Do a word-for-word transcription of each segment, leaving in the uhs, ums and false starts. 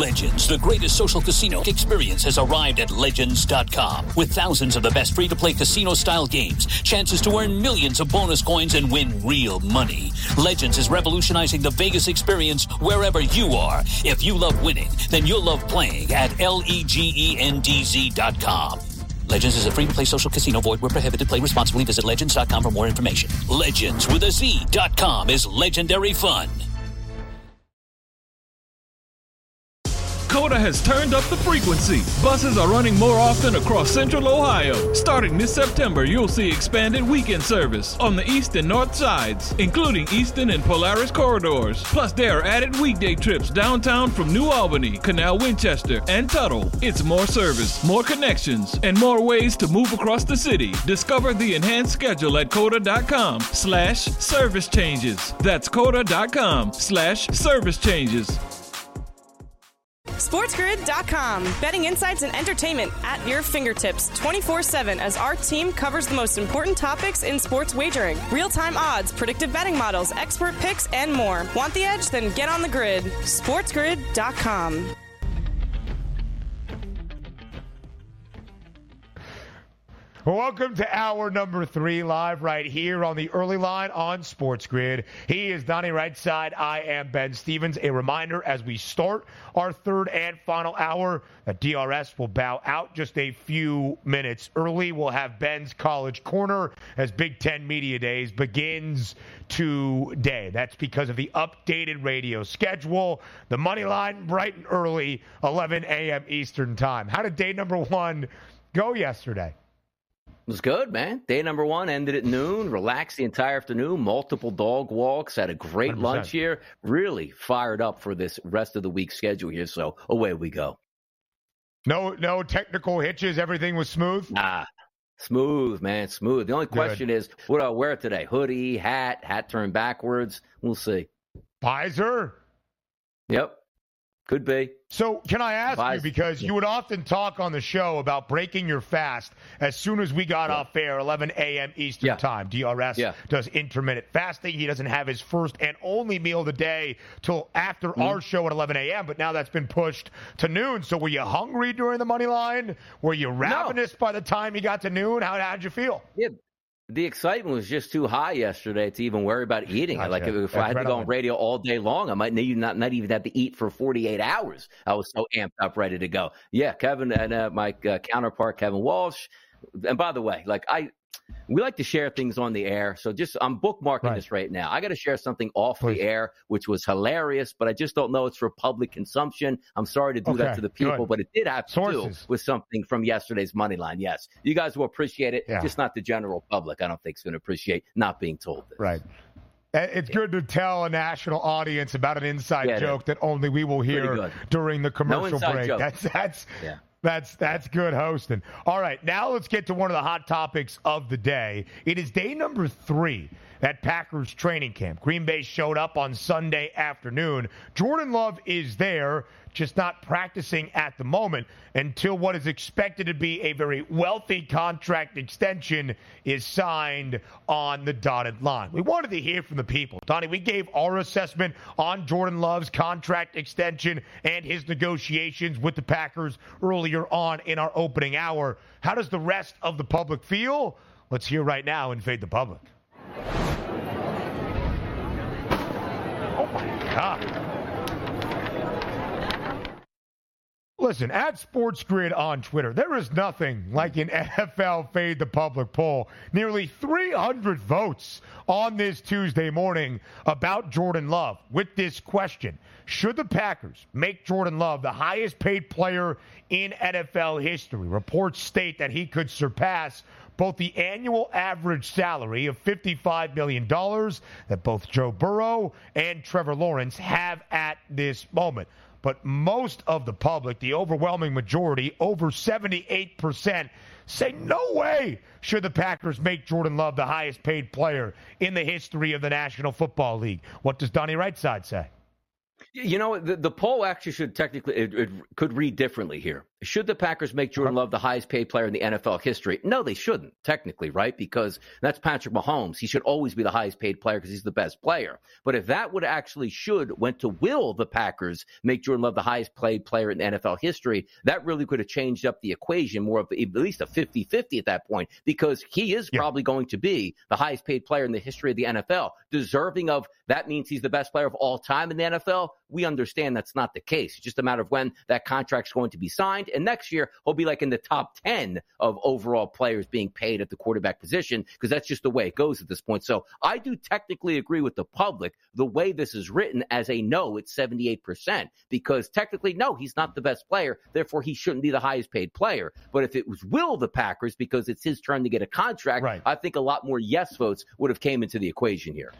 Legends, the greatest social casino experience, has arrived at Legends dot com. With thousands of the best free-to-play casino-style games, chances to earn millions of bonus coins and win real money. Legends is revolutionizing the Vegas experience wherever you are. If you love winning, then you'll love playing at L-E-G-E-N-D-Z dot com. Legends is a free-to-play social casino. Void where prohibited. Play responsibly. Visit Legends dot com for more information. Legends with a Z dot com is legendary fun. COTA has turned up the frequency. Buses are running more often across Central Ohio. Starting this September, you'll see expanded weekend service on the east and north sides, including Easton and Polaris corridors. Plus, there are added weekday trips downtown from New Albany, Canal Winchester, and Tuttle. It's more service, more connections, and more ways to move across the city. Discover the enhanced schedule at COTA dot com slash service changes. That's COTA dot com slash service changes. SportsGrid dot com. Betting insights and entertainment at your fingertips twenty-four seven as our team covers the most important topics in sports wagering. Real-time odds, predictive betting models, expert picks, and more. Want the edge? Then get on the grid. SportsGrid dot com. Welcome to hour number three, live right here on the early line on Sports Grid. He is Donnie Rightside. I am Ben Stevens. A reminder as we start our third and final hour that D R S will bow out just a few minutes early. We'll have Ben's College Corner as Big Ten Media Days begins today. That's because of the updated radio schedule. The money line bright and early, eleven a.m. Eastern time. How did day number one go yesterday? It was good, man. Day number one ended at noon, relaxed the entire afternoon, multiple dog walks, had a great one hundred percent lunch here. Really fired up for this rest of the week schedule here, so away we go. No no technical hitches, everything was smooth? Nah, smooth, man, smooth. The only question good. is, what do I wear today? Hoodie, hat, hat turned backwards? We'll see. Visor? Yep. Could be. So can I ask Bye. you, because you would often talk on the show about breaking your fast as soon as we got yeah. off air, eleven a.m. Eastern yeah. time. D R S yeah. does intermittent fasting. He doesn't have his first and only meal of the day till after mm-hmm. our show at eleven a.m., but now that's been pushed to noon. So were you hungry during the money line? Were you ravenous no. by the time you got to noon? How how'd you feel? Yeah. The excitement was just too high yesterday to even worry about eating. Gotcha. Like if, if I had to go on radio all day long, I might need not not even have to eat for forty-eight hours. I was so amped up, ready to go. Yeah, Kevin and uh, my uh, counterpart, Kevin Walsh. And by the way, like I, we like to share things on the air. So just I'm bookmarking right. this right now. I got to share something off Please. the air, which was hilarious, but I just don't know it's for public consumption. I'm sorry to do okay. that to the people, Good. but it did have to Sources. do with something from yesterday's money line. Yes, you guys will appreciate it, yeah. just not the general public. I don't think is going to appreciate not being told this. Right. It's yeah. good to tell a national audience about an inside yeah, joke that only we will hear during the commercial no break. Joke. That's that's. Yeah. That's that's good hosting. All right, now let's get to one of the hot topics of the day. It is day number three at Packers training camp. Green Bay showed up on Sunday afternoon. Jordan Love is there, just not practicing at the moment until what is expected to be a very wealthy contract extension is signed on the dotted line. We wanted to hear from the people. Donnie, we gave our assessment on Jordan Love's contract extension and his negotiations with the Packers earlier on in our opening hour. How does the rest of the public feel? Let's hear right now and Fade the Public. Oh, my God. Listen, at Sports Grid on Twitter, there is nothing like an N F L Fade the Public poll. Nearly three hundred votes on this Tuesday morning about Jordan Love with this question. Should the Packers make Jordan Love the highest paid player in N F L history? Reports state that he could surpass both the annual average salary of fifty-five million dollars that both Joe Burrow and Trevor Lawrence have at this moment. But most of the public, the overwhelming majority, over seventy-eight percent, say no way should the Packers make Jordan Love the highest paid player in the history of the National Football League. What does Donnie Rightside say? You know, the, the poll actually should technically, it, it could read differently here. Should the Packers make Jordan Love the highest paid player in the N F L history? No, they shouldn't, technically, right? Because that's Patrick Mahomes. He should always be the highest paid player because he's the best player. But if that would actually should went to will the Packers make Jordan Love the highest paid player in N F L history, that really could have changed up the equation more of at least a fifty-fifty at that point, because he is yeah. probably going to be the highest paid player in the history of the N F L. Deserving of that means he's the best player of all time in the N F L. We understand that's not the case. It's just a matter of when that contract's going to be signed. And next year, he'll be like in the top ten of overall players being paid at the quarterback position, because that's just the way it goes at this point. So I do technically agree with the public. The way this is written as a no, it's seventy-eight percent, because technically, no, he's not the best player. Therefore, he shouldn't be the highest paid player. But if it was will the Packers because it's his turn to get a contract, right. I think a lot more yes votes would have came into the equation here.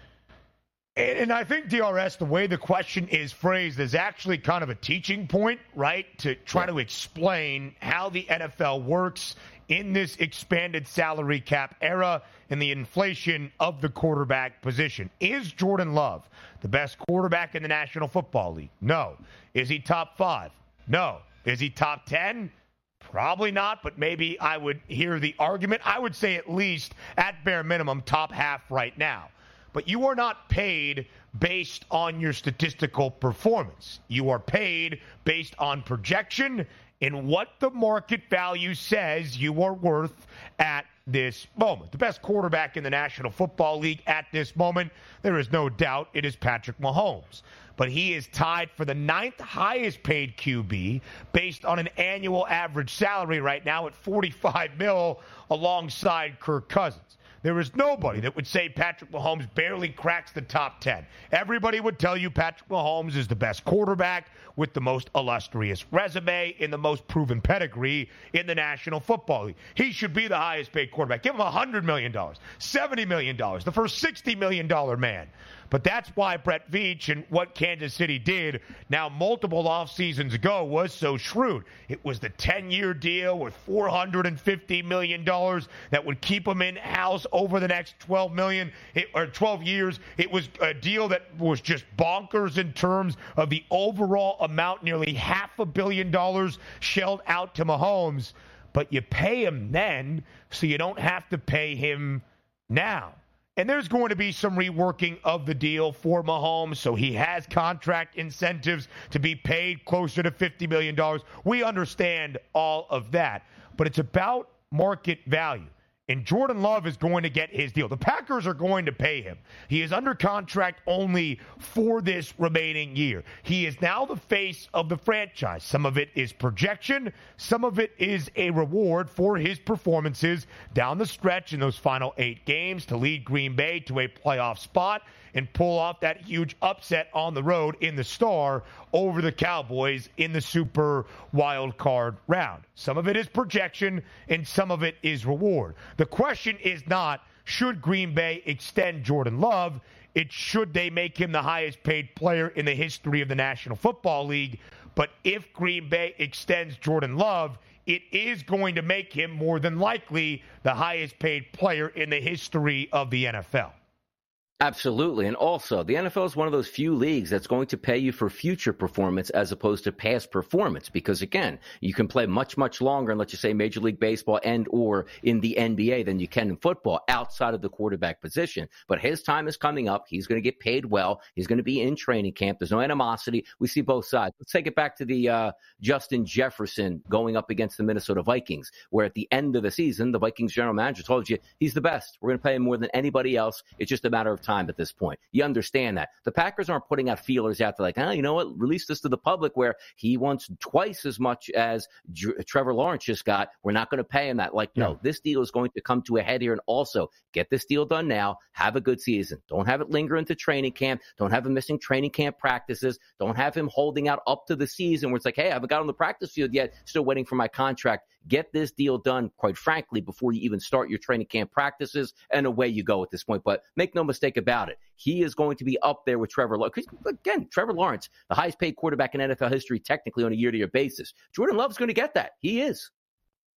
And I think, D R S, the way the question is phrased is actually kind of a teaching point, right, to try yeah. to explain how the N F L works in this expanded salary cap era and the inflation of the quarterback position. Is Jordan Love the best quarterback in the National Football League? No. Is he top five? No. Is he top ten? Probably not, but maybe I would hear the argument. I would say at least, at bare minimum, top half right now. But you are not paid based on your statistical performance. You are paid based on projection and what the market value says you are worth at this moment. The best quarterback in the National Football League at this moment, there is no doubt, it is Patrick Mahomes. But he is tied for the ninth highest paid Q B based on an annual average salary right now at forty-five mil alongside Kirk Cousins. There is nobody that would say Patrick Mahomes barely cracks the top ten. Everybody would tell you Patrick Mahomes is the best quarterback with the most illustrious resume and the most proven pedigree in the National Football League. He should be the highest paid quarterback. Give him one hundred million dollars, seventy million dollars, the first sixty million dollars man. But that's why Brett Veach and what Kansas City did now multiple off seasons ago was so shrewd. It was the ten-year deal with four hundred fifty million dollars that would keep him in-house over the next twelve million it, or twelve years. It was a deal that was just bonkers in terms of the overall amount, nearly half a billion dollars shelled out to Mahomes. But you pay him then, so you don't have to pay him now. And there's going to be some reworking of the deal for Mahomes, so he has contract incentives to be paid closer to fifty million dollars. We understand all of that, but it's about market value. And Jordan Love is going to get his deal. The Packers are going to pay him. He is under contract only for this remaining year. He is now the face of the franchise. Some of it is projection. Some of it is a reward for his performances down the stretch in those final eight games to lead Green Bay to a playoff spot and pull off that huge upset on the road in the Star over the Cowboys in the Super Wild Card round. Some of it is projection, and some of it is reward. The question is not, should Green Bay extend Jordan Love? It's should they make him the highest paid player in the history of the National Football League? But if Green Bay extends Jordan Love, it is going to make him more than likely the highest paid player in the history of the N F L. Absolutely. And also, the N F L is one of those few leagues that's going to pay you for future performance as opposed to past performance. Because, again, you can play much, much longer in, let's just say, Major League Baseball and or in the N B A than you can in football outside of the quarterback position. But his time is coming up. He's going to get paid well. He's going to be in training camp. There's no animosity. We see both sides. Let's take it back to the uh, Justin Jefferson going up against the Minnesota Vikings, where at the end of the season, the Vikings general manager told you he's the best. We're going to pay him more than anybody else. It's just a matter of time. time at this point. You understand that. The Packers aren't putting out feelers out there like, oh, you know what, release this to the public where he wants twice as much as Dr- Trevor Lawrence just got. We're not going to pay him that. Like, no, yeah. This deal is going to come to a head here. And also, get this deal done now. Have a good season. Don't have it linger into training camp. Don't have him missing training camp practices. Don't have him holding out up to the season where it's like, hey, I haven't got on the practice field yet. Still waiting for my contract. Get this deal done, quite frankly, before you even start your training camp practices, and away you go at this point. But make no mistake about it. He is going to be up there with Trevor Lawrence. Again, Trevor Lawrence, the highest paid quarterback in N F L history, technically on a year-to-year basis. Jordan Love's going to get that. He is.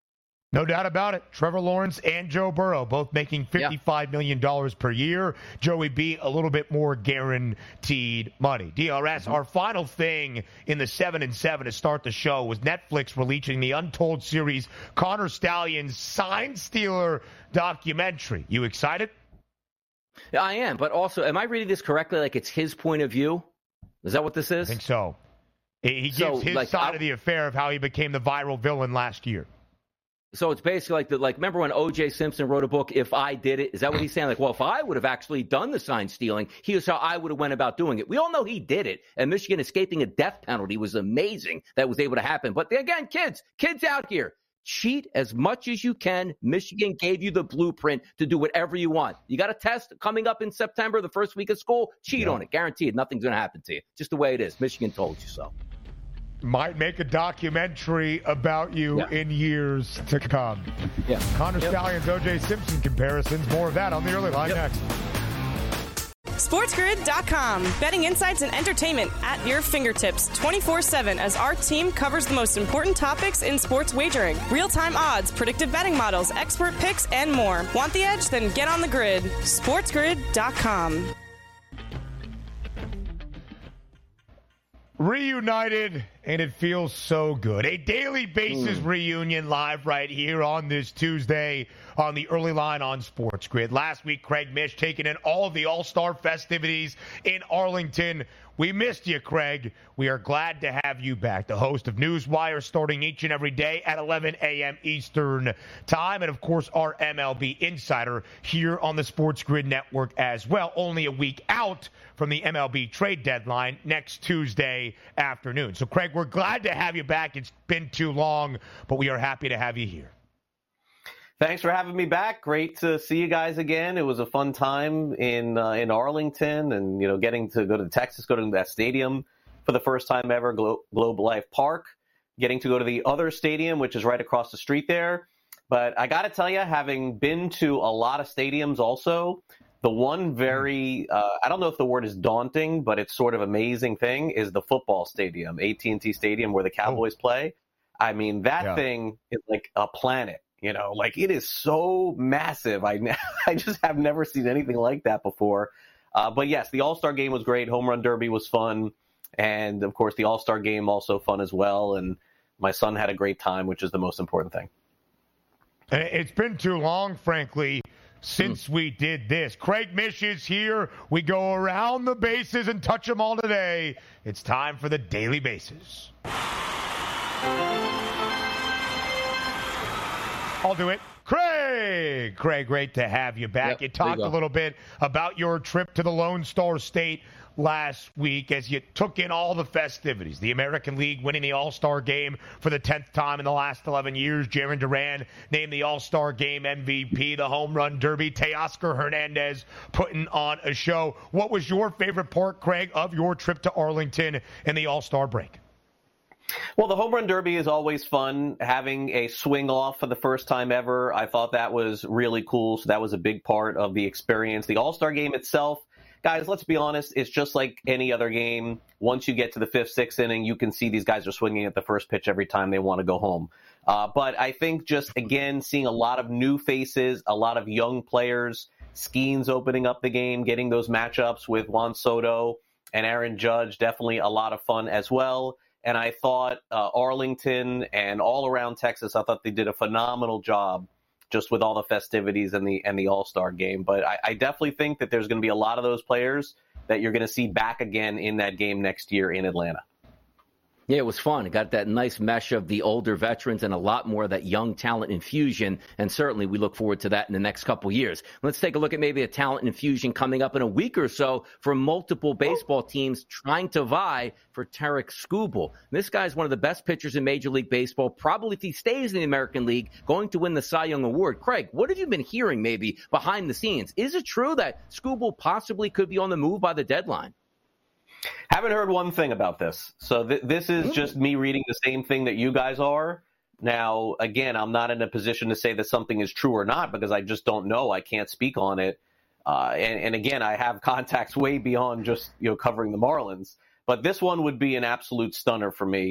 No doubt about it. Trevor Lawrence and Joe Burrow both making fifty-five million dollars per year. Joey B, a little bit more guaranteed money. D R S, mm-hmm. Our final thing in the seven and seven to start the show was Netflix releasing the Untold series Connor Stalions Sign Stealer documentary. You excited? Yeah, I am. But also, am I reading this correctly? Like it's his point of view? Is that what this is? I think so. He gives so, his like, side I, of the affair of how he became the viral villain last year. So it's basically like, the, like, remember when O J Simpson wrote a book, If I Did It? Is that what he's saying? Like, well, if I would have actually done the sign stealing, here's how I would have went about doing it. We all know he did it. And Michigan escaping a death penalty was amazing that was able to happen. But again, kids, kids out here, cheat as much as you can. Michigan gave you the blueprint to do whatever you want. You got a test coming up in September, the first week of school. Cheat yeah. on it. Guaranteed. Nothing's going to happen to you. Just the way it is. Michigan told you so. Might make a documentary about you yeah. in years to come. Yeah. Connor yep. Stalions, O J Simpson comparisons. More of that on the early line yep. next. SportsGrid dot com. Betting insights and entertainment at your fingertips twenty-four seven as our team covers the most important topics in sports wagering. Real-time odds, predictive betting models, expert picks, and more. Want the edge? Then get on the grid. SportsGrid dot com. Reunited, and it feels so good. A daily basis mm. reunion live right here on this Tuesday on the early line on Sports Grid. Last week, Craig Mish taking in all of the All-Star festivities in Arlington. We missed you, Craig. We are glad to have you back. The host of Newswire starting each and every day at eleven a.m. Eastern time. And, of course, our M L B insider here on the Sports Grid Network as well. Only a week out from the M L B trade deadline next Tuesday afternoon. So, Craig, we're glad to have you back. It's been too long, but we are happy to have you here. Thanks for having me back. Great to see you guys again. It was a fun time in uh, in Arlington, and you know, getting to go to Texas, go to that stadium for the first time ever, Glo- Globe Life Park. Getting to go to the other stadium, which is right across the street there. But I got to tell you, having been to a lot of stadiums, also the one very uh, I don't know if the word is daunting, but it's sort of amazing thing is the football stadium, A T and T Stadium, where the Cowboys oh. play. I mean, that yeah. thing is like a planet. You know, like it is so massive. I, I just have never seen anything like that before. Uh, but yes, the All-Star game was great. Home Run Derby was fun. And of course, the All-Star game also fun as well. And my son had a great time, which is the most important thing. It's been too long, frankly, since mm. we did this. Craig Mish is here. We go around the bases and touch them all today. It's time for the Daily Bases. I'll do it. Craig! Craig, great to have you back. Yep, you talked you a little bit about your trip to the Lone Star State last week as you took in all the festivities. The American League winning the All-Star game for the tenth time in the last eleven years. Jarren Duran named the All-Star game M V P. The Home Run Derby. Teoscar Hernandez putting on a show. What was your favorite part, Craig, of your trip to Arlington and the All-Star break? Well, the Home Run Derby is always fun. Having a swing off for the first time ever, I thought that was really cool. So that was a big part of the experience. The All-Star game itself, guys, let's be honest, it's just like any other game. Once you get to the fifth, sixth inning, you can see these guys are swinging at the first pitch every time they want to go home. Uh, but I think just, again, seeing a lot of new faces, a lot of young players, Skeens opening up the game, getting those matchups with Juan Soto and Aaron Judge, definitely a lot of fun as well. And I thought uh, Arlington and all around Texas, I thought they did a phenomenal job just with all the festivities and the and the All-Star game. But I, I definitely think that there's going to be a lot of those players that you're going to see back again in that game next year in Atlanta. Yeah, it was fun. It got that nice mesh of the older veterans and a lot more of that young talent infusion, and certainly we look forward to that in the next couple years. Let's take a look at maybe a talent infusion coming up in a week or so for multiple baseball teams trying to vie for Tarik Skubal. This guy's one of the best pitchers in Major League Baseball, probably if he stays in the American League, going to win the Cy Young Award. Craig, what have you been hearing maybe behind the scenes? Is it true that Skubal possibly could be on the move by the deadline? Haven't heard one thing about this. So th- this is just me reading the same thing that you guys are. Now, again, I'm not in a position to say that something is true or not because I just don't know. I can't speak on it. Uh, and, and again, I have contacts way beyond just, you know, covering the Marlins. But this one would be an absolute stunner for me.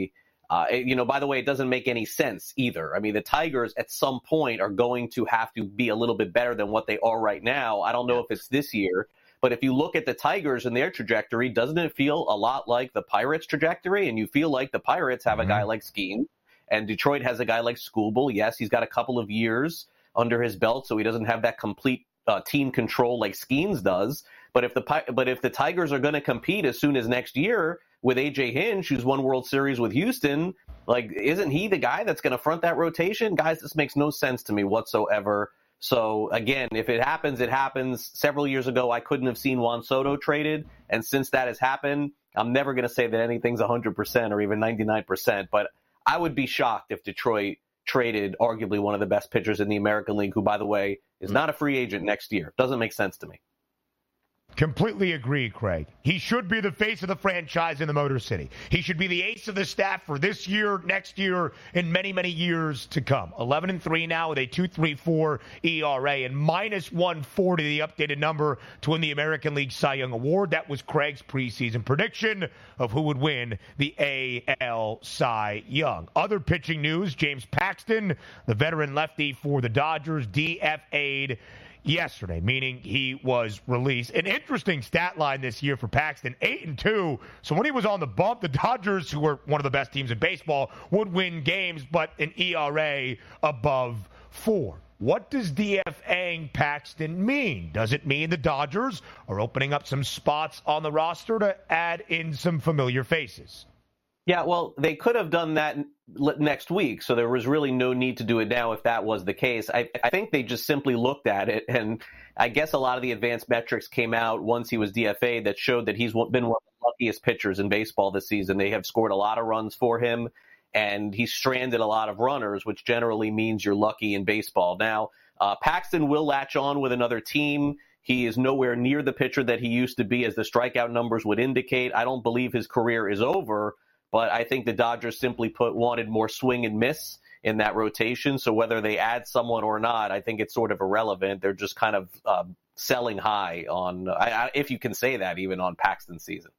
Uh, you know, by the way, it doesn't make any sense either. I mean, the Tigers at some point are going to have to be a little bit better than what they are right now. I don't know if it's this year, but if you look at the Tigers and their trajectory, doesn't it feel a lot like the Pirates' trajectory? And you feel like the Pirates have mm-hmm. a guy like Skeens, and Detroit has a guy like Skubal. Yes, he's got a couple of years under his belt, so he doesn't have that complete uh, team control like Skeens does. But if the but if the Tigers are going to compete as soon as next year with A J Hinch, who's won World Series with Houston, like, isn't he the guy that's going to front that rotation? Guys, this makes no sense to me whatsoever. So, again, if it happens, it happens. Several years ago, I couldn't have seen Juan Soto traded, and since that has happened, I'm never going to say that anything's one hundred percent or even ninety-nine percent, but I would be shocked if Detroit traded arguably one of the best pitchers in the American League, who, by the way, is not a free agent next year. Doesn't make sense to me. Completely agree, Craig. He should be the face of the franchise in the Motor City. He should be the ace of the staff for this year, next year, and many, many years to come. eleven and three now with a two point three four E R A and minus one forty, the updated number to win the American League Cy Young Award. That was Craig's preseason prediction of who would win the A L Cy Young. Other pitching news, James Paxton, the veteran lefty for the Dodgers, D F A'd yesterday, meaning he was released. An interesting stat line this year for Paxton, eight and two. So when he was on the bump, the Dodgers, who were one of the best teams in baseball, would win games, but an E R A above four. What does DFAing Paxton mean? Does it mean the Dodgers are opening up some spots on the roster to add in some familiar faces? Yeah, well, they could have done that next week, so there was really no need to do it now if that was the case. I, I think they just simply looked at it, and I guess a lot of the advanced metrics came out once he was D F A'd that showed that he's been one of the luckiest pitchers in baseball this season. They have scored a lot of runs for him, and he's stranded a lot of runners, which generally means you're lucky in baseball. Now, uh, Paxton will latch on with another team. He is nowhere near the pitcher that he used to be, as the strikeout numbers would indicate. I don't believe his career is over, but I think the Dodgers simply put wanted more swing and miss in that rotation. So whether they add someone or not, I think it's sort of irrelevant. They're just kind of uh, selling high on, I, I, if you can say that, even on Paxton's season.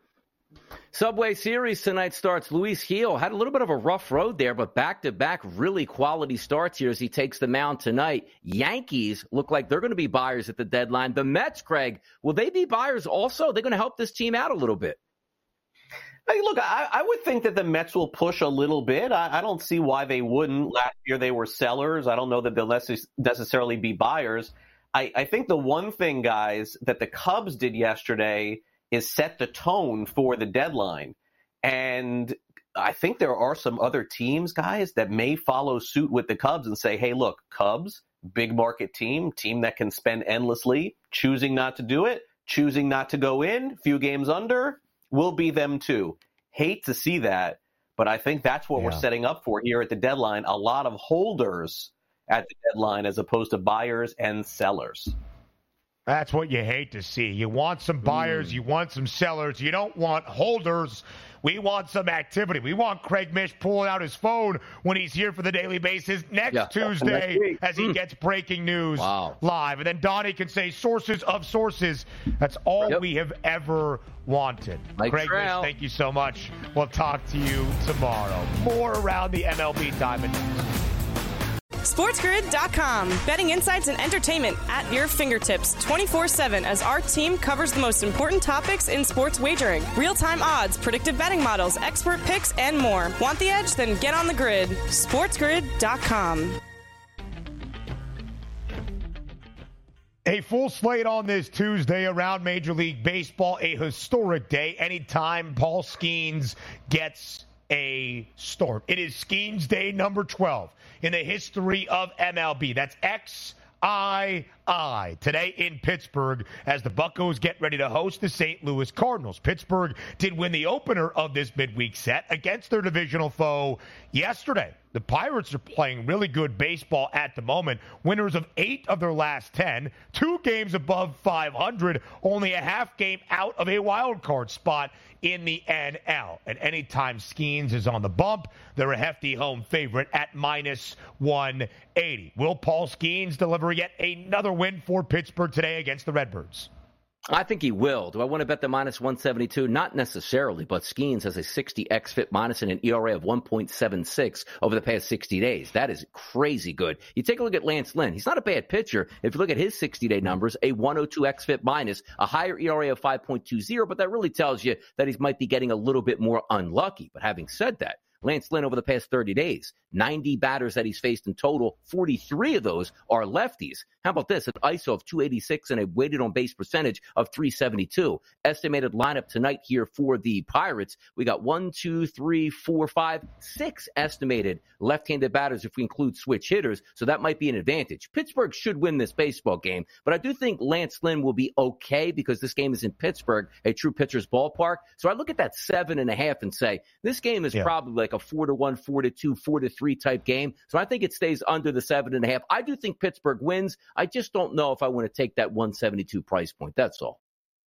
Subway Series tonight starts. Luis Gil had a little bit of a rough road there, but back-to-back really quality starts here as he takes the mound tonight. Yankees look like they're going to be buyers at the deadline. The Mets, Craig, will they be buyers also? They're going to help this team out a little bit. Hey, look, I, I would think that the Mets will push a little bit. I, I don't see why they wouldn't. Last year they were sellers. I don't know that they'll necess- necessarily be buyers. I, I think the one thing, guys, that the Cubs did yesterday is set the tone for the deadline. And I think there are some other teams, guys, that may follow suit with the Cubs and say, hey, look, Cubs, big market team, team that can spend endlessly, choosing not to do it, choosing not to go in, few games under, will be them too. Hate to see that, but I think that's what yeah. we're setting up for here at the deadline. A lot of holders at the deadline as opposed to buyers and sellers. That's what you hate to see. You want some buyers, mm. you want some sellers, you don't want holders. We want some activity. We want Craig Mish pulling out his phone when he's here for the Daily Basis next yeah. Tuesday next as he mm. gets breaking news wow. live. And then Donnie can say sources of sources. That's all yep. we have ever wanted. Like Craig Mish, thank you so much. We'll talk to you tomorrow. More around the M L B Diamond. SportsGrid dot com. Betting insights and entertainment at your fingertips twenty-four seven as our team covers the most important topics in sports wagering. Real-time odds, predictive betting models, expert picks, and more. Want the edge? Then get on the grid. SportsGrid dot com. A full slate on this Tuesday around Major League Baseball, a historic day. Anytime Paul Skeens gets a start. It is Skeens Day number twelve in the history of M L B. That's X I I today in Pittsburgh as the Buccos get ready to host the Saint Louis Cardinals. Pittsburgh did win the opener of this midweek set against their divisional foe yesterday. The Pirates are playing really good baseball at the moment. Winners of eight of their last ten, two games above five hundred, only a half game out of a wild card spot in the N L. And anytime Skeens is on the bump, they're a hefty home favorite at minus one eighty. Will Paul Skeens deliver yet another win for Pittsburgh today against the Redbirds? I think he will. Do I want to bet the minus one seventy-two? Not necessarily, but Skeens has a sixty X F I P minus and an E R A of one point seven six over the past sixty days. That is crazy good. You take a look at Lance Lynn. He's not a bad pitcher. If you look at his sixty-day numbers, a one oh two X F I P minus, a higher E R A of five point two oh, but that really tells you that he might be getting a little bit more unlucky. But having said that, Lance Lynn over the past thirty days, ninety batters that he's faced in total, forty-three of those are lefties. How about this? An I S O of two eighty-six and a weighted on base percentage of three seventy-two. Estimated lineup tonight here for the Pirates. We got one, two, three, four, five, six estimated left-handed batters if we include switch hitters, so that might be an advantage. Pittsburgh should win this baseball game, but I do think Lance Lynn will be okay because this game is in Pittsburgh, a true pitcher's ballpark. So I look at that seven and a half and say, this game is yeah. probably like a four to one, four to two, four to three type game. So I think it stays under the seven and a half. I do think Pittsburgh wins. I just don't know if I want to take that one seventy-two price point. That's all.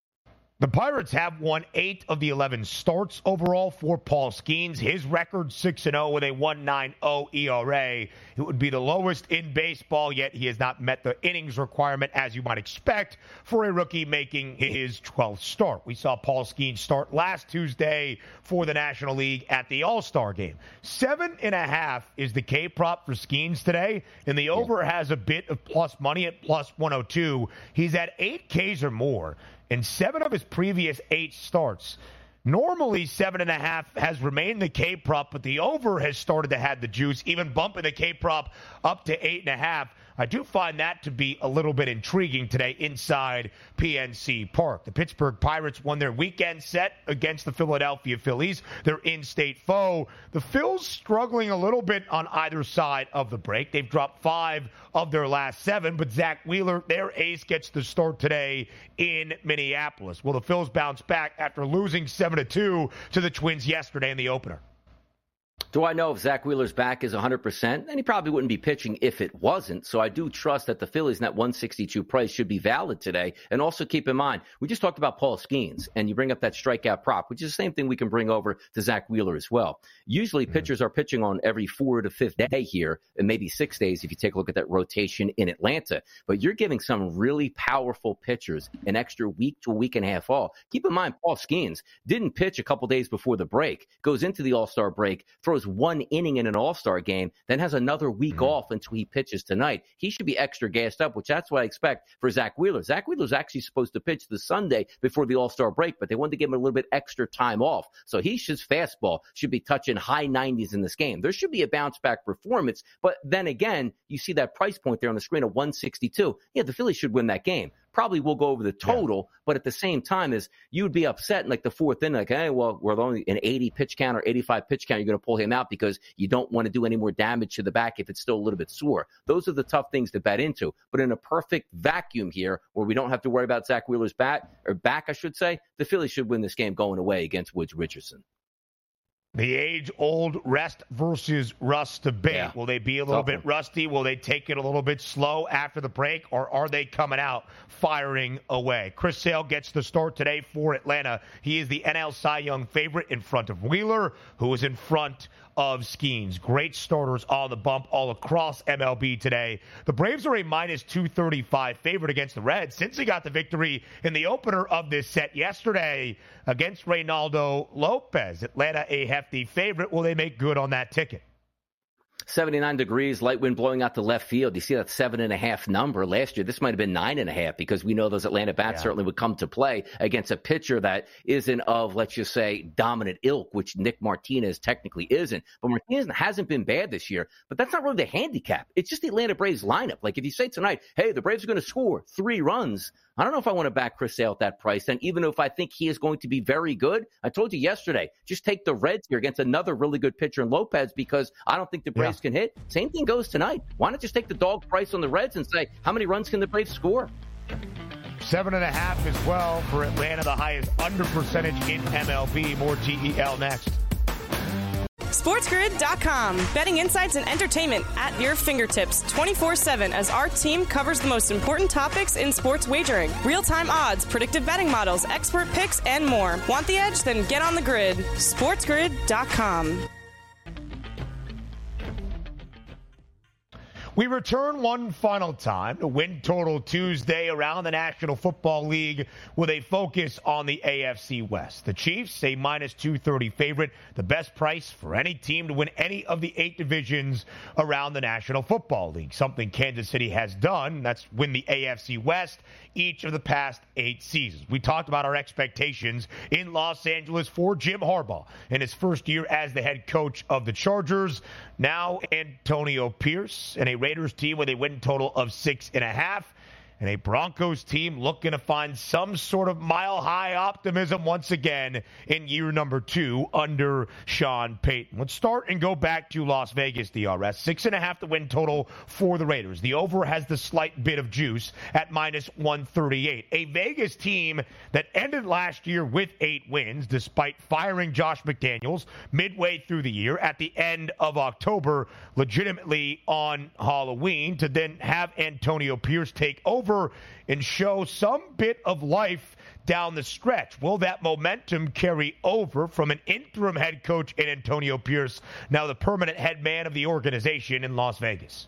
The Pirates have won eight of the eleven starts overall for Paul Skeens. His record six and oh with a one ninety E R A. It would be the lowest in baseball, yet he has not met the innings requirement, as you might expect, for a rookie making his twelfth start. We saw Paul Skeens start last Tuesday for the National League at the All-Star game. Seven and a half is the K-prop for Skeens today, and the over has a bit of plus money at plus one oh two. He's at eight Ks or more in seven of his previous eight starts. Normally, seven and a half has remained the K-prop, but the over has started to have the juice, even bumping the K-prop up to eight and a half. I do find that to be a little bit intriguing today inside P N C Park. The Pittsburgh Pirates won their weekend set against the Philadelphia Phillies, their in-state foe. The Phils struggling a little bit on either side of the break. They've dropped five of their last seven, but Zach Wheeler, their ace, gets the start today in Minneapolis. Will the Phils bounce back after losing seven to two to the Twins yesterday in the opener? Do I know if Zach Wheeler's back is one hundred percent? And he probably wouldn't be pitching if it wasn't. So I do trust that the Phillies in that one sixty-two price should be valid today. And also keep in mind, we just talked about Paul Skeens, and you bring up that strikeout prop, which is the same thing we can bring over to Zach Wheeler as well. Usually mm-hmm. pitchers are pitching on every four to fifth day here, and maybe six days if you take a look at that rotation in Atlanta. But you're giving some really powerful pitchers an extra week to a week and a half off. Keep in mind, Paul Skeens didn't pitch a couple days before the break, goes into the All-Star break, throws one inning in an All-Star game, then has another week mm-hmm. off until he pitches tonight. He should be extra gassed up, which that's what I expect for Zach Wheeler. Zach Wheeler's actually supposed to pitch the Sunday before the All-Star break, but they wanted to give him a little bit extra time off. So he's just fastball should be touching high nineties in this game. There should be a bounce-back performance, but then again, you see that price point there on the screen of one sixty-two. Yeah, the Phillies should win that game. Probably will go over the total, yeah. but at the same time is you would be upset in like the fourth inning, like, hey, well, we're only an eighty pitch count or eighty-five pitch count. You're going to pull him out because you don't want to do any more damage to the back if it's still a little bit sore. Those are the tough things to bet into. But in a perfect vacuum here, where we don't have to worry about Zach Wheeler's bat or back, I should say, the Phillies should win this game going away against Woods Richardson. The age-old rest versus rust debate. Yeah. Will they be a little bit rusty? Will they take it a little bit slow after the break? Or are they coming out firing away? Chris Sale gets the start today for Atlanta. He is the N L Cy Young favorite in front of Wheeler, who is in front of Skeens. Great starters on the bump all across M L B today. The Braves are a minus two thirty-five favorite against the Reds since he got the victory in the opener of this set yesterday against Reynaldo Lopez. Atlanta a hefty favorite. Will they make good on that ticket? seventy-nine degrees, light wind blowing out to left field. You see that seven and a half number last year. This might have been nine and a half because we know those Atlanta bats yeah. certainly would come to play against a pitcher that isn't of, let's just say, dominant ilk, which Nick Martinez technically isn't. But Martinez hasn't been bad this year, but that's not really the handicap. It's just the Atlanta Braves lineup. Like if you say tonight, hey, the Braves are going to score three runs, I don't know if I want to back Chris Sale at that price. And even if I think he is going to be very good, I told you yesterday, just take the Reds here against another really good pitcher in Lopez because I don't think the Braves yeah. can hit. Same thing goes tonight. Why not just take the dog price on the Reds and say, how many runs can the Braves score? Seven and a half as well for Atlanta, the highest under percentage in M L B. More T E L next. SportsGrid dot com. Betting insights and entertainment at your fingertips twenty-four seven as our team covers the most important topics in sports wagering. Real-time odds, predictive betting models, expert picks, and more. Want the edge? Then get on the grid. SportsGrid dot com. We return one final time to Win Total Tuesday around the National Football League with a focus on the A F C West. The Chiefs, a minus two thirty favorite, the best price for any team to win any of the eight divisions around the National Football League, something Kansas City has done. That's win the A F C West each of the past eight seasons. We talked about our expectations in Los Angeles for Jim Harbaugh in his first year as the head coach of the Chargers. Now Antonio Pierce and a Raiders team with a win total of six and a half. And a Broncos team looking to find some sort of mile-high optimism once again in year number two under Sean Payton. Let's start and go back to Las Vegas, D R S. Six and a half the win total for the Raiders. The over has the slight bit of juice at minus one thirty-eight. A Vegas team that ended last year with eight wins despite firing Josh McDaniels midway through the year at the end of October, legitimately on Halloween, to then have Antonio Pierce take over and show some bit of life down the stretch. Will that momentum carry over from an interim head coach in Antonio Pierce, now the permanent head man of the organization in Las Vegas?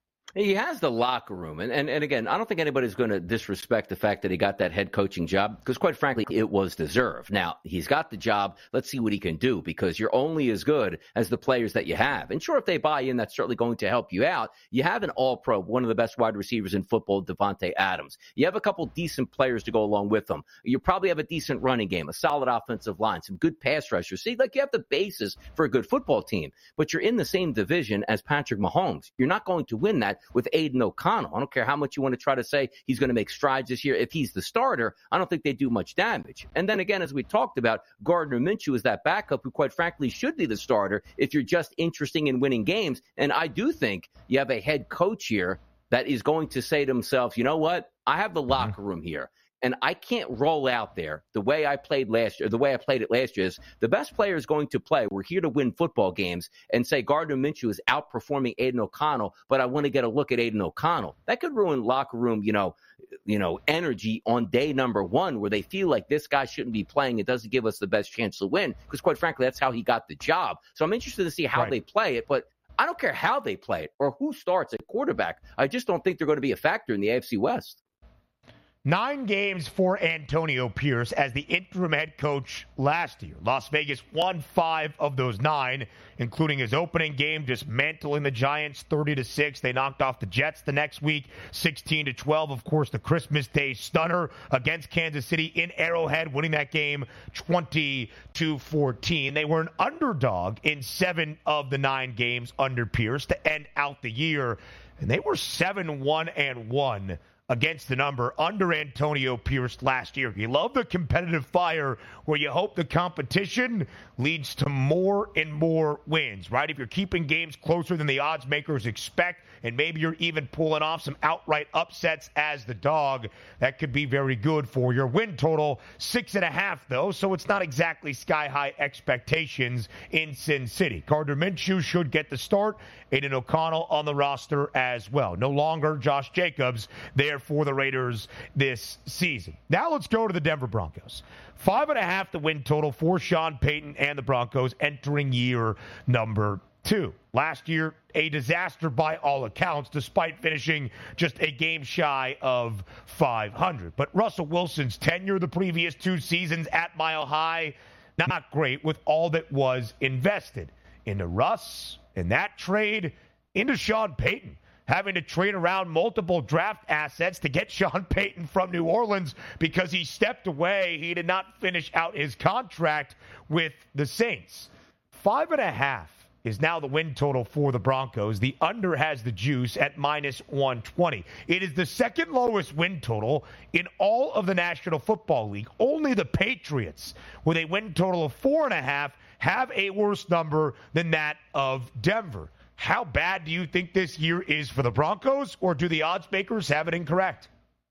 He has the locker room. And, and, and again, I don't think anybody's going to disrespect the fact that he got that head coaching job because, quite frankly, it was deserved. Now, he's got the job. Let's see what he can do because you're only as good as the players that you have. And sure, if they buy in, that's certainly going to help you out. You have an all-pro, one of the best wide receivers in football, Devontae Adams. You have a couple decent players to go along with them. You probably have a decent running game, a solid offensive line, some good pass rushers. See, like you have the basis for a good football team, but you're in the same division as Patrick Mahomes. You're not going to win that with Aiden O'Connell. I don't care how much you want to try to say he's going to make strides this year. If he's the starter, I don't think they do much damage. And then again, as we talked about, Gardner Minshew is that backup who quite frankly should be the starter if you're just interested in winning games. And I do think you have a head coach here that is going to say to himself, you know what? I have the locker room here. And I can't roll out there the way I played last year, the way I played it last year is the best player is going to play. We're here to win football games and say Gardner Minshew is outperforming Aiden O'Connell, but I want to get a look at Aiden O'Connell. That could ruin locker room, you know, you know, energy on day number one where they feel like this guy shouldn't be playing. It doesn't give us the best chance to win because quite frankly, that's how he got the job. So I'm interested to see how right. they play it, but I don't care how they play it or who starts at quarterback. I just don't think they're going to be a factor in the A F C West. Nine games for Antonio Pierce as the interim head coach last year. Las Vegas won five of those nine, including his opening game, dismantling the Giants thirty to six. They knocked off the Jets the next week, sixteen to twelve. Of course, the Christmas Day stunner against Kansas City in Arrowhead, winning that game twenty to fourteen. They were an underdog in seven of the nine games under Pierce to end out the year, and they were seven one and one against the number under Antonio Pierce last year. You love the competitive fire where you hope the competition leads to more and more wins, right? If you're keeping games closer than the odds makers expect, and maybe you're even pulling off some outright upsets as the dog, that could be very good for your win total. Six and a half, though, so it's not exactly sky-high expectations in Sin City. Gardner Minshew should get the start. Aiden O'Connell on the roster as well. No longer Josh Jacobs there for the Raiders this season. Now let's go to the Denver Broncos. Five and a half the win total for Sean Payton and the Broncos entering year number two. Last year, a disaster by all accounts, despite finishing just a game shy of five hundred. But Russell Wilson's tenure the previous two seasons at Mile High, not great with all that was invested into Russ, in that trade, into Sean Payton, having to trade around multiple draft assets to get Sean Payton from New Orleans because he stepped away. He did not finish out his contract with the Saints. Five and a half is now the win total for the Broncos. The under has the juice at minus one twenty. It is the second lowest win total in all of the National Football League. Only the Patriots, with a win total of four and a half, have a worse number than that of Denver. How bad do you think this year is for the Broncos, or do the odds makers have it incorrect?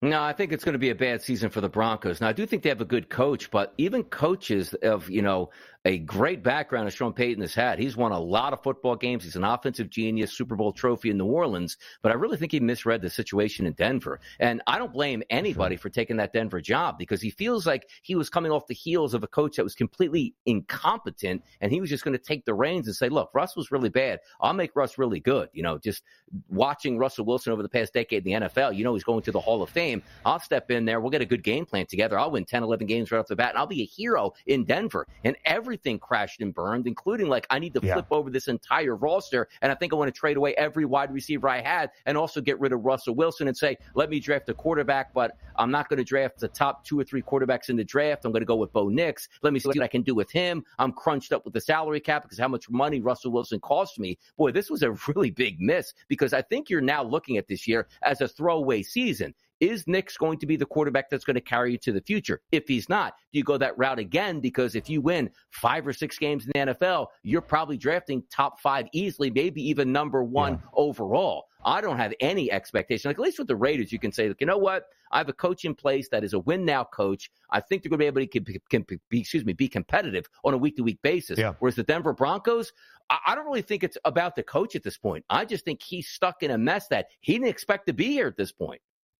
No, I think it's going to be a bad season for the Broncos. Now, I do think they have a good coach, but even coaches of, you know, a great background as Sean Payton has had. He's won a lot of football games. He's an offensive genius, Super Bowl trophy in New Orleans. But I really think he misread the situation in Denver. And I don't blame anybody for taking that Denver job because he feels like he was coming off the heels of a coach that was completely incompetent. And he was just going to take the reins and say, look, Russ was really bad. I'll make Russ really good. You know, just watching Russell Wilson over the past decade in the N F L, you know, he's going to the Hall of Fame. I'll step in there. We'll get a good game plan together. I'll win ten, eleven games right off the bat. And I'll be a hero in Denver. And every Everything crashed and burned, including like I need to flip yeah. over this entire roster, and I think I want to trade away every wide receiver I had and also get rid of Russell Wilson and say, let me draft a quarterback, but I'm not going to draft the top two or three quarterbacks in the draft. I'm going to go with Bo Nix. Let me see what I can do with him. I'm crunched up with the salary cap because how much money Russell Wilson cost me. Boy, this was a really big miss because I think you're now looking at this year as a throwaway season. Is Nix going to be the quarterback that's going to carry you to the future? If he's not, do you go that route again? Because if you win five or six games in the N F L, you're probably drafting top five easily, maybe even number one yeah. overall. I don't have any expectation. Like, at least with the Raiders, you can say, look, you know what? I have a coach in place that is a win-now coach. I think they're going to be able to can, can, be, excuse me, be competitive on a week-to-week basis. Yeah. Whereas the Denver Broncos, I, I don't really think it's about the coach at this point. I just think he's stuck in a mess that he didn't expect to be here at this point.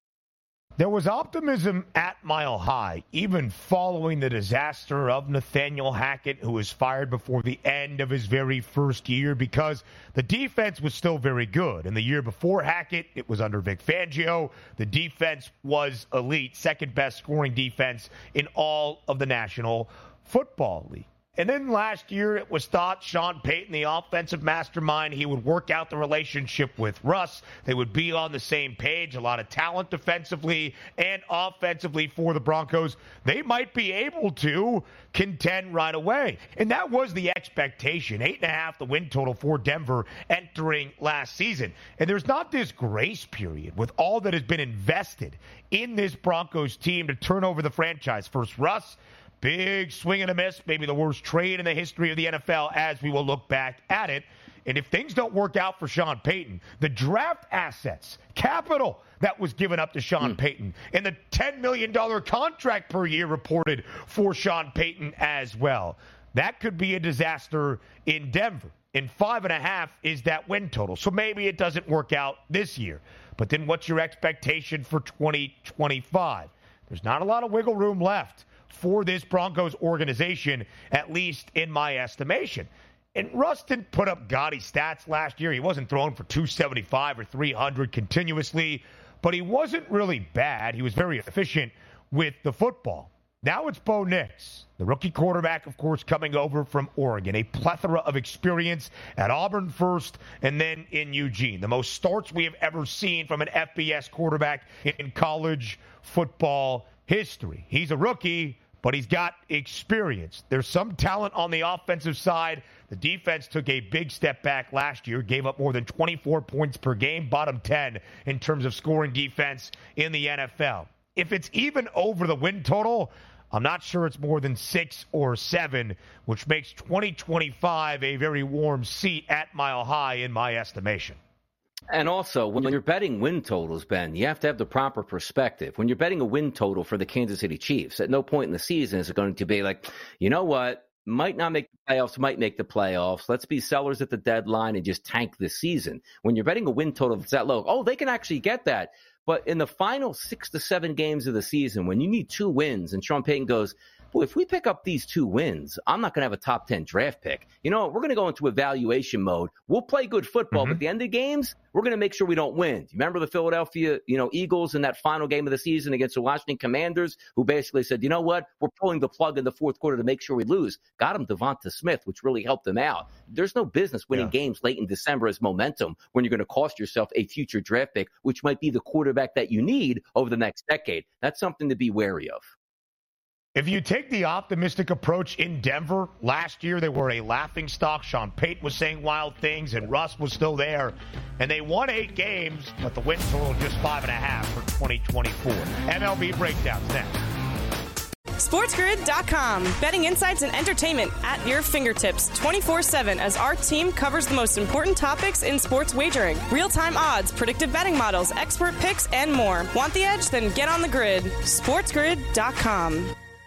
There was optimism at Mile High, even following the disaster of Nathaniel Hackett, who was fired before the end of his very first year, because the defense was still very good. And the year before Hackett, it was under Vic Fangio. The defense was elite, second best scoring defense in all of the National Football League. And then last year, it was thought Sean Payton, the offensive mastermind, he would work out the relationship with Russ. They would be on the same page. A lot of talent defensively and offensively for the Broncos. They might be able to contend right away. And that was the expectation. Eight and a half, the win total for Denver entering last season. And there's not this grace period with all that has been invested in this Broncos team to turn over the franchise. First, Russ. Big swing and a miss, maybe the worst trade in the history of the N F L as we will look back at it. And if things don't work out for Sean Payton, the draft assets, capital that was given up to Sean mm. Payton, and the ten million dollars contract per year reported for Sean Payton as well, that could be a disaster in Denver. And five and a half is that win total. So maybe it doesn't work out this year. But then what's your expectation for twenty twenty-five? There's not a lot of wiggle room left for this Broncos organization, at least in my estimation. And Russ didn't put up gaudy stats last year. He wasn't throwing for two seventy-five or three hundred continuously, but he wasn't really bad. He was very efficient with the football. Now it's Bo Nix, the rookie quarterback, of course, coming over from Oregon. A plethora of experience at Auburn first and then in Eugene. The most starts we have ever seen from an F B S quarterback in college football history. He's a rookie, but he's got experience. There's some talent on the offensive side. The defense took a big step back last year, gave up more than twenty-four points per game, bottom ten in terms of scoring defense in the N F L. If it's even over the win total, I'm not sure it's more than six or seven, which makes twenty twenty-five a very warm seat at Mile High in my estimation. And also, when you're betting win totals, Ben, you have to have the proper perspective. When you're betting a win total for the Kansas City Chiefs, at no point in the season is it going to be like, you know what, might not make the playoffs, might make the playoffs. Let's be sellers at the deadline and just tank this season. When you're betting a win total that's that low, oh, they can actually get that. But in the final six to seven games of the season, when you need two wins, and Sean Payton goes, boy, if we pick up these two wins, I'm not going to have a top ten draft pick. You know, we're going to go into evaluation mode. We'll play good football, mm-hmm. but at the end of games, we're going to make sure we don't win. You remember the Philadelphia, you know, Eagles in that final game of the season against the Washington Commanders, who basically said, you know what, we're pulling the plug in the fourth quarter to make sure we lose. Got him Devonta Smith, which really helped them out. There's no business winning yeah. games late in December as momentum when you're going to cost yourself a future draft pick, which might be the quarterback that you need over the next decade. That's something to be wary of. If you take the optimistic approach in Denver, last year they were a laughingstock. Sean Payton was saying wild things, and Russ was still there. And they won eight games, but the win total just five and a half for twenty twenty-four. M L B breakdowns next. SportsGrid dot com. Betting insights and entertainment at your fingertips twenty-four seven as our team covers the most important topics in sports wagering. Real-time odds, predictive betting models, expert picks, and more. Want the edge? Then get on the grid. SportsGrid dot com.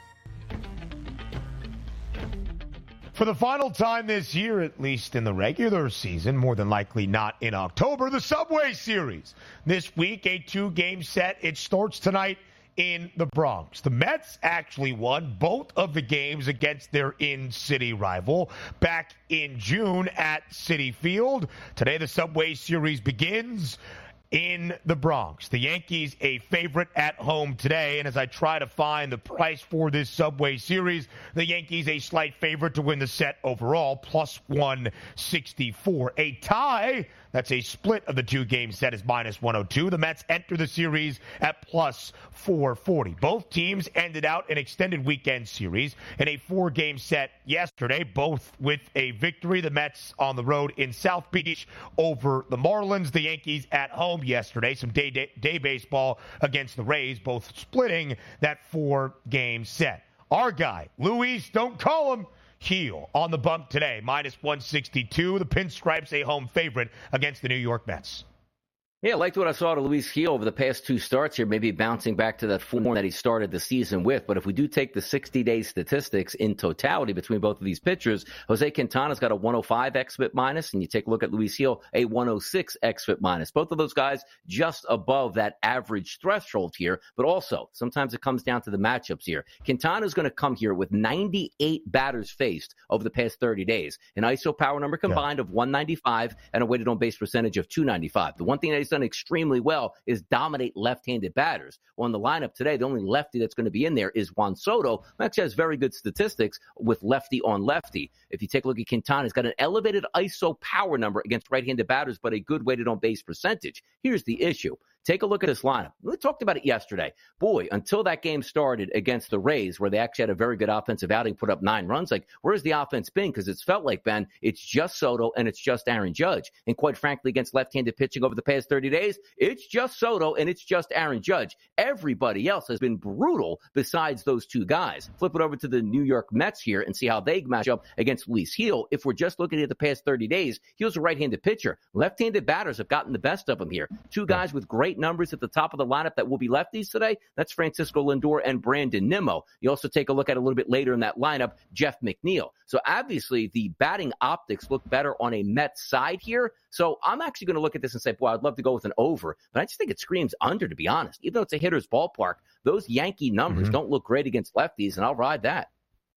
For the final time this year, at least in the regular season, more than likely not in October, the Subway Series. This week, a two-game set. It starts tonight in the Bronx. The Mets actually won both of the games against their in-city rival back in June at Citi Field. Today, the Subway Series begins in the Bronx. The Yankees a favorite at home today, and as I try to find the price for this Subway Series, the Yankees a slight favorite to win the set overall, plus one sixty-four. A tie, that's a split of the two-game set, is minus one oh two. The Mets enter the series at plus four forty. Both teams ended out an extended weekend series in a four-game set yesterday, both with a victory. The Mets on the road in South Beach over the Marlins. The Yankees at home yesterday. Some day, day, day baseball against the Rays, both splitting that four-game set. Our guy, Luis, don't call him, Gil, on the bump today, minus one sixty-two. The Pinstripes a home favorite against the New York Mets. Yeah, I liked what I saw to Luis Gil over the past two starts here, maybe bouncing back to that form that he started the season with. But if we do take the sixty-day statistics in totality between both of these pitchers, Jose Quintana's got a one oh five xFIP minus, and you take a look at Luis Gil, a one oh six xFIP minus. Both of those guys just above that average threshold here, but also sometimes it comes down to the matchups here. Quintana's going to come here with ninety-eight batters faced over the past thirty days, an I S O power number combined yeah. of one ninety-five and a weighted on base percentage of two ninety-five. The one thing that he's done extremely well is dominate left-handed batters. Well, in the lineup today, the only lefty that's going to be in there is Juan Soto, who actually has very good statistics with lefty on lefty. If you take a look at Quintana, he's got an elevated I S O power number against right-handed batters, but a good weighted on base percentage. Here's the issue. Take a look at this lineup. We talked about it yesterday. Boy, until that game started against the Rays, where they actually had a very good offensive outing, put up nine runs, like, where's the offense been? Because it's felt like, Ben, it's just Soto and it's just Aaron Judge. And quite frankly, against left-handed pitching over the past thirty days, it's just Soto and it's just Aaron Judge. Everybody else has been brutal besides those two guys. Flip it over to the New York Mets here and see how they match up against Luis Gil. If we're just looking at the past thirty days, Gil's a right-handed pitcher. Left-handed batters have gotten the best of him here. Two guys with great numbers at the top of the lineup that will be lefties today. That's Francisco Lindor and Brandon Nimmo. You also take a look at a little bit later in that lineup, Jeff McNeil. So obviously the batting optics look better on a Mets side here. So I'm actually going to look at this and say, boy, I'd love to go with an over, but I just think it screams under, to be honest. Even though it's a hitter's ballpark, those Yankee numbers mm-hmm. don't look great against lefties, and I'll ride that.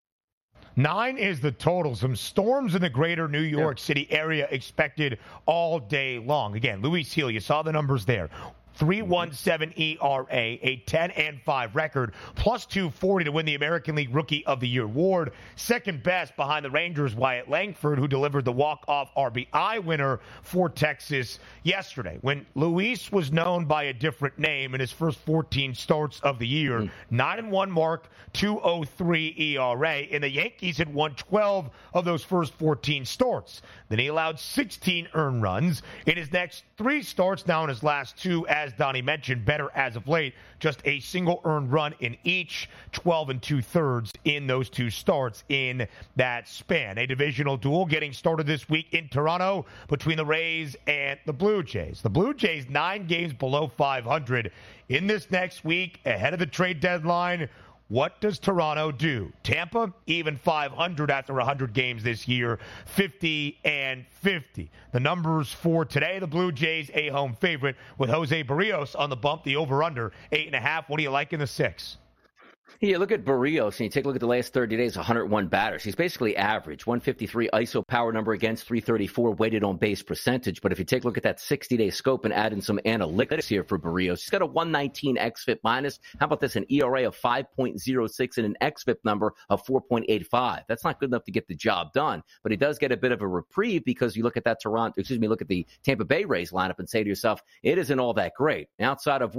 Nine is the total. Some storms in the greater New York yeah. City area expected all day long. Again, Luis Gil, you saw the numbers there. three point one seven E R A, a ten and five record, plus two forty to win the American League Rookie of the Year award. Second best behind the Rangers' Wyatt Langford, who delivered the walk-off R B I winner for Texas yesterday. When Luis was known by a different name in his first fourteen starts of the year, mm. nine and one mark, two oh three E R A, and the Yankees had won twelve of those first fourteen starts. Then he allowed sixteen earned runs in his next three starts, now in his last two, as Donnie mentioned, better as of late. Just a single earned run in each, twelve and two-thirds in those two starts in that span. A divisional duel getting started this week in Toronto between the Rays and the Blue Jays. The Blue Jays nine games below five hundred in this next week ahead of the trade deadline. What does Toronto do? Tampa, even five hundred after one hundred games this year, fifty and fifty. The numbers for today, the Blue Jays a home favorite with Jose Barrios on the bump, the over-under, eight and a half. What do you like in the six? Yeah, look at Barrios, and you take a look at the last thirty days, one hundred one batters. He's basically average, one fifty-three I S O power number against, three thirty-four weighted on base percentage. But if you take a look at that sixty-day scope and add in some analytics here for Barrios, he's got a one nineteen xFIP minus. How about this, an E R A of five point oh six and an xFIP number of four point eight five? That's not good enough to get the job done, but he does get a bit of a reprieve because you look at that Toronto, excuse me, look at the Tampa Bay Rays lineup and say to yourself, it isn't all that great. Outside of what?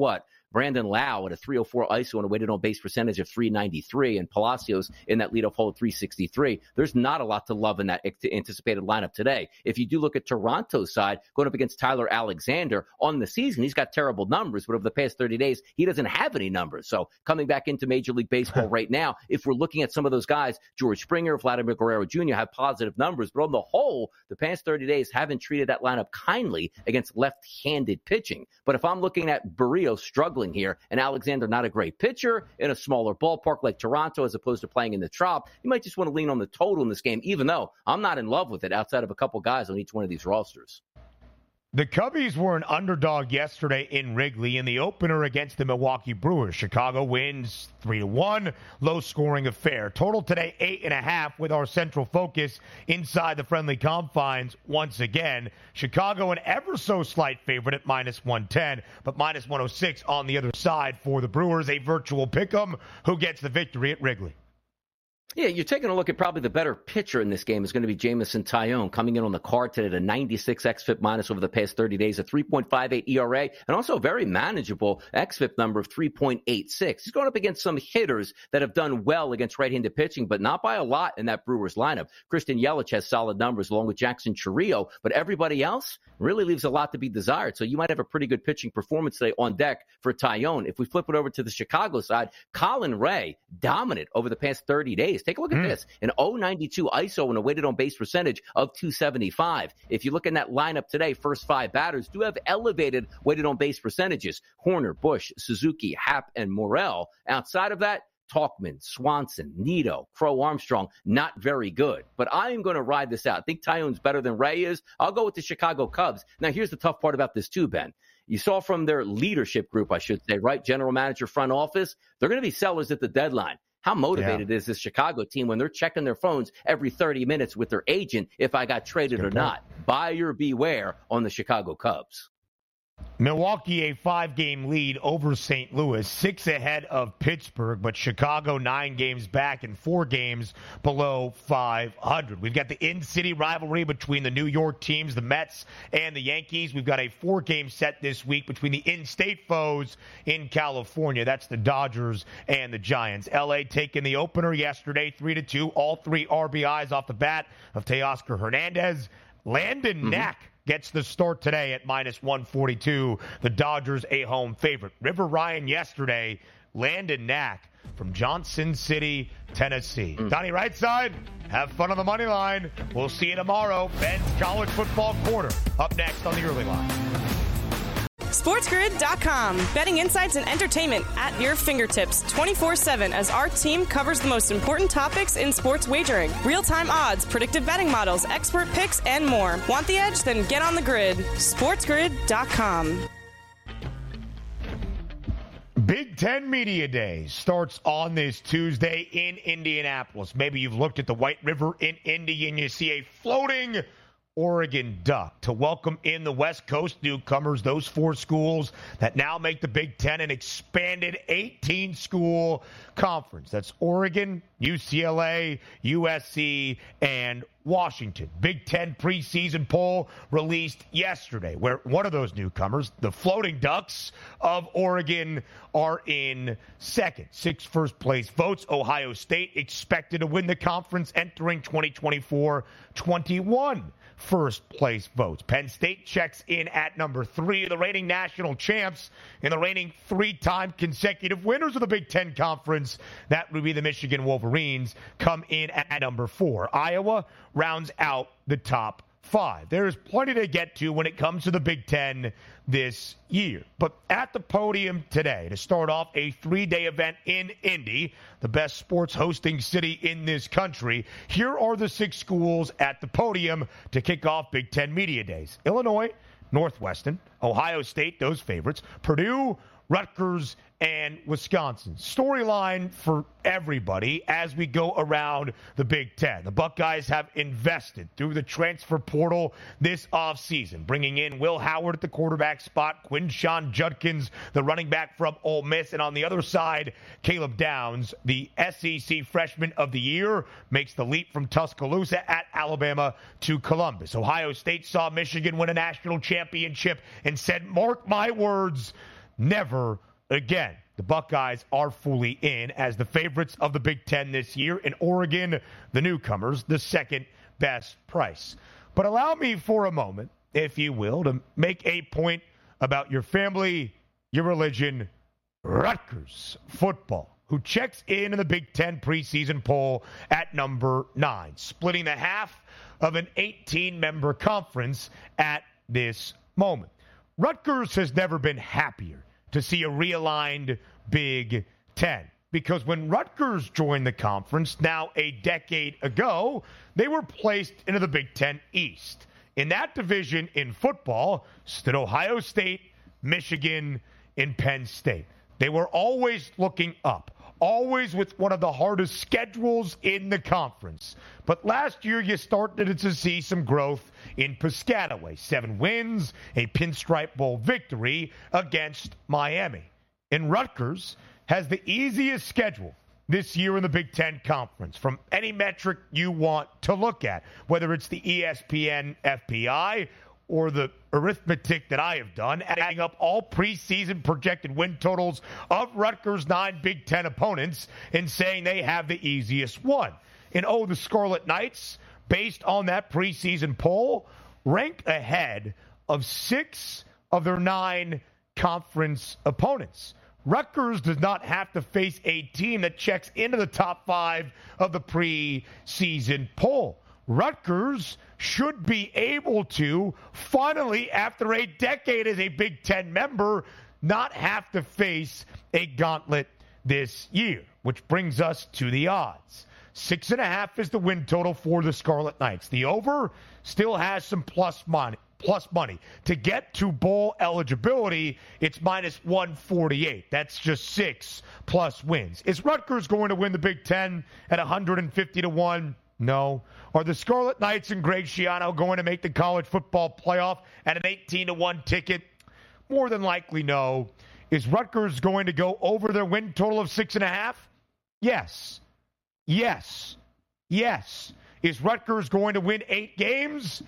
Brandon Lau at a three oh four I S O and a weighted on base percentage of three ninety-three, and Palacios in that leadoff hole at three sixty-three. There's not a lot to love in that anticipated lineup today. If you do look at Toronto's side, going up against Tyler Alexander on the season, he's got terrible numbers, but over the past thirty days, he doesn't have any numbers. So coming back into Major League Baseball right now, if we're looking at some of those guys, George Springer, Vladimir Guerrero Junior have positive numbers, but on the whole, the past thirty days haven't treated that lineup kindly against left-handed pitching. But if I'm looking at Barrios struggling here and Alexander not a great pitcher in a smaller ballpark like Toronto as opposed to playing in the Trop, you might just want to lean on the total in this game, even though I'm not in love with it outside of a couple guys on each one of these rosters. The Cubbies were an underdog yesterday in Wrigley in the opener against the Milwaukee Brewers. Chicago wins three to one, low-scoring affair. Total today, eight and a half, with our central focus inside the friendly confines once again. Chicago, an ever-so-slight favorite at minus one ten, but minus one oh six on the other side for the Brewers. A virtual pick'em. Who gets the victory at Wrigley? Yeah, you're taking a look at probably the better pitcher in this game is going to be Jameson Taillon, coming in on the card today at a ninety-six xFIP minus over the past thirty days, a three point five eight E R A, and also a very manageable xFIP number of three point eight six. He's going up against some hitters that have done well against right-handed pitching, but not by a lot in that Brewers lineup. Christian Yelich has solid numbers along with Jackson Chourio, but everybody else really leaves a lot to be desired. So you might have a pretty good pitching performance today on deck for Taillon. If we flip it over to the Chicago side, Colin Ray, dominant over the past thirty days. Take a look at mm. this. An oh ninety-two I S O and a weighted on base percentage of two seventy-five. If you look in that lineup today, first five batters do have elevated weighted on base percentages. Horner, Bush, Suzuki, Happ, and Morel. Outside of that, Talkman, Swanson, Nito, Crow Armstrong, not very good. But I am going to ride this out. I think Taillon's better than Ray is. I'll go with the Chicago Cubs. Now, here's the tough part about this too, Ben. You saw from their leadership group, I should say, right? General manager, front office, they're going to be sellers at the deadline. How motivated yeah. is this Chicago team when they're checking their phones every thirty minutes with their agent if I got traded or point. not? Buyer beware on the Chicago Cubs. Milwaukee, a five-game lead over Saint Louis, six ahead of Pittsburgh, but Chicago nine games back and four games below five hundred. We've got the in-city rivalry between the New York teams, the Mets and the Yankees. We've got a four-game set this week between the in-state foes in California. That's the Dodgers and the Giants. L A taking the opener yesterday, three to two. All three R B Is off the bat of Teoscar Hernandez. Landon mm-hmm. Knack gets the start today at minus one forty-two. The Dodgers a home favorite. River Ryan yesterday. Landon Knack from Johnson City, Tennessee. Mm. Donnie Rightside, have fun on the money line. We'll see you tomorrow. Ben's College Football Quarter up next on the early line. SportsGrid dot com. Betting insights and entertainment at your fingertips twenty-four seven as our team covers the most important topics in sports wagering. Real-time odds, predictive betting models, expert picks, and more. Want the edge? Then get on the grid. SportsGrid dot com. Big Ten Media Day starts on this Tuesday in Indianapolis. Maybe you've looked at the White River in Indy and you see a floating Oregon Duck to welcome in the West Coast newcomers, those four schools that now make the Big Ten an expanded eighteen-school conference. That's Oregon, U C L A, U S C, and Washington. Big Ten preseason poll released yesterday, where one of those newcomers, the Floating Ducks of Oregon, are in second. Six first-place votes. Ohio State expected to win the conference entering twenty twenty-four, twenty-one first-place votes. Penn State checks in at number three, the reigning national champs and the reigning three-time consecutive winners of the Big Ten Conference. That would be the Michigan Wolverines, come in at number four. Iowa rounds out the top five. There's plenty to get to when it comes to the Big Ten this year. But at the podium today, to start off a three-day event in Indy, the best sports hosting city in this country, here are the six schools at the podium to kick off Big Ten Media Days. Illinois, Northwestern, Ohio State, those favorites, Purdue, Rutgers, and Wisconsin. Storyline for everybody as we go around the Big Ten. The Buckeyes have invested through the transfer portal this offseason, bringing in Will Howard at the quarterback spot, Quinshon Judkins, the running back from Ole Miss, and on the other side, Caleb Downs, the S E C Freshman of the Year, makes the leap from Tuscaloosa at Alabama to Columbus. Ohio State saw Michigan win a national championship and said, mark my words, never again, the Buckeyes are fully in as the favorites of the Big Ten this year, and Oregon, the newcomers, the second best price. But allow me for a moment, if you will, to make a point about your family, your religion, Rutgers football, who checks in in the Big Ten preseason poll at number nine, splitting the half of an eighteen-member conference at this moment. Rutgers has never been happier to see a realigned Big Ten, because when Rutgers joined the conference now a decade ago, they were placed into the Big Ten East. In that division in football stood Ohio State, Michigan, and Penn State. They were always looking up, always with one of the hardest schedules in the conference. But last year, you started to see some growth in Piscataway. Seven wins, a Pinstripe Bowl victory against Miami. And Rutgers has the easiest schedule this year in the Big Ten Conference from any metric you want to look at, whether it's the E S P N F P I or the arithmetic that I have done, adding up all preseason projected win totals of Rutgers' nine Big Ten opponents and saying they have the easiest one. And oh, the Scarlet Knights, based on that preseason poll, rank ahead of six of their nine conference opponents. Rutgers does not have to face a team that checks into the top five of the preseason poll. Rutgers should be able to, finally, after a decade as a Big Ten member, not have to face a gauntlet this year, which brings us to the odds. Six and a half is the win total for the Scarlet Knights. The over still has some plus money. Plus money. To get to bowl eligibility, it's minus one forty-eight. That's just six plus wins. Is Rutgers going to win the Big Ten at one hundred fifty to one? No. Are the Scarlet Knights and Greg Schiano going to make the college football playoff at an eighteen to one ticket? More than likely, no. Is Rutgers going to go over their win total of six and a half? Yes. Yes. Yes. Is Rutgers going to win eight games?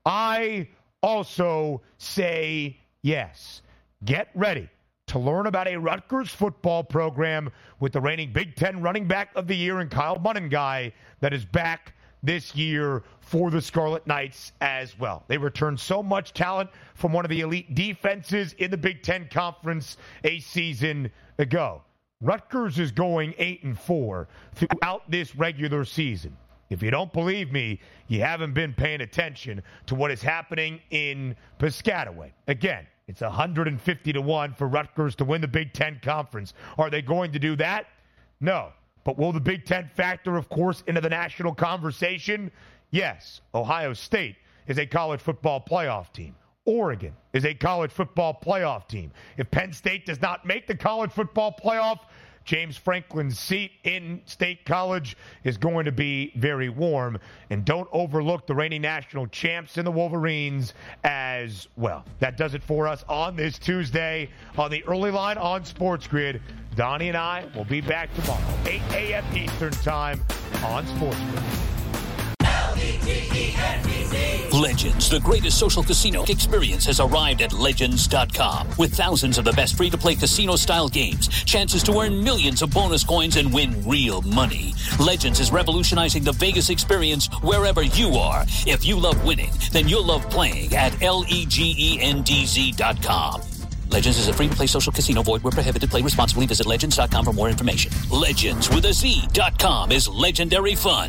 I also say yes. Get ready to learn about a Rutgers football program with the reigning Big Ten running back of the year and Kyle Monangai that is back this year for the Scarlet Knights as well. They returned so much talent from one of the elite defenses in the Big Ten Conference a season ago. Rutgers is going eight and four throughout this regular season. If you don't believe me, you haven't been paying attention to what is happening in Piscataway. Again, it's one hundred fifty to one for Rutgers to win the Big Ten Conference. Are they going to do that? No. But will the Big Ten factor, of course, into the national conversation? Yes. Ohio State is a college football playoff team. Oregon is a college football playoff team. If Penn State does not make the college football playoff, James Franklin's seat in State College is going to be very warm. And don't overlook the reigning national champs in the Wolverines as well. That does it for us on this Tuesday on the Early Line on Sports Grid. Donnie and I will be back tomorrow, eight a.m. Eastern Time on Sports Grid. Legends, the greatest social casino experience, has arrived at Legends dot com. With thousands of the best free-to-play casino-style games, chances to earn millions of bonus coins and win real money. Legends is revolutionizing the Vegas experience wherever you are. If you love winning, then you'll love playing at L-E-G-E-N-D-Z dot com. Legends is a free-to-play social casino. Void where prohibited. Play responsibly. Visit Legends dot com for more information. Legends with a Z dot com is legendary fun.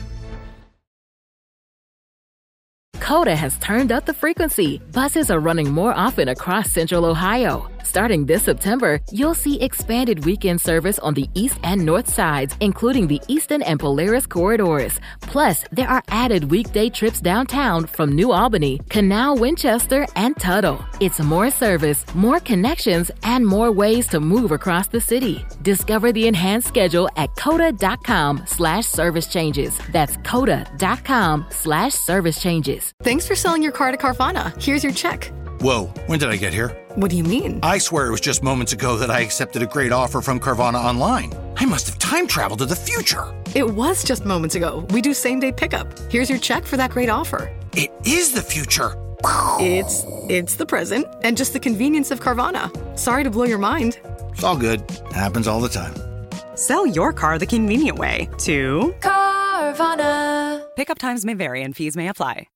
Coda has turned up the frequency. Buses are running more often across Central Ohio. Starting this September, you'll see expanded weekend service on the east and north sides, including the Eastern and Polaris corridors. Plus, there are added weekday trips downtown from New Albany, Canal, Winchester, and Tuttle. It's more service, more connections, and more ways to move across the city. Discover the enhanced schedule at coda.com slash service changes. That's coda.com slash service changes. Thanks for selling your car to Carvana. Here's your check. Whoa, when did I get here? What do you mean? I swear it was just moments ago that I accepted a great offer from Carvana online. I must have time traveled to the future. It was just moments ago. We do same-day pickup. Here's your check for that great offer. It is the future. It's it's the present and just the convenience of Carvana. Sorry to blow your mind. It's all good. Happens all the time. Sell your car the convenient way to Carvana. Pickup times may vary and fees may apply.